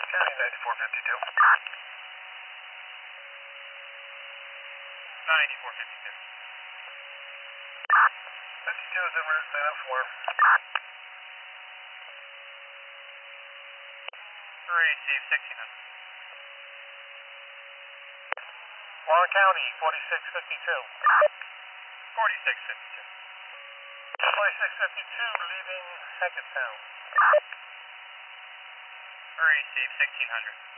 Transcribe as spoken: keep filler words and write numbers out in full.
County ninety-four fifty-two. ninety-four fifty-two. fifty-two is en route, sign up for. Receive sixteen hundred. Warren County forty-six fifty-two. forty-six fifty-two. forty-six fifty-two leaving Hackettstown. Receive sixteen hundred.